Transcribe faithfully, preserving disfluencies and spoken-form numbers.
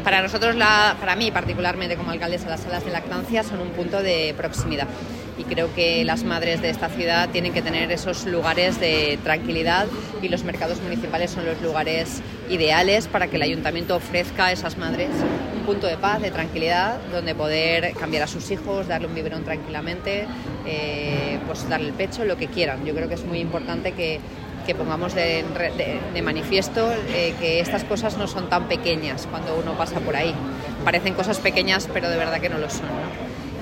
Para nosotros, la, para mí particularmente como alcaldesa, las salas de lactancia son un punto de proximidad y creo que las madres de esta ciudad tienen que tener esos lugares de tranquilidad y los mercados municipales son los lugares ideales para que el ayuntamiento ofrezca a esas madres un punto de paz, de tranquilidad, donde poder cambiar a sus hijos, darle un biberón tranquilamente, eh, pues darle el pecho, lo que quieran. Yo creo que es muy importante que que pongamos de, de, de manifiesto eh, que estas cosas no son tan pequeñas cuando uno pasa por ahí. Parecen cosas pequeñas, pero de verdad que no lo son, ¿no?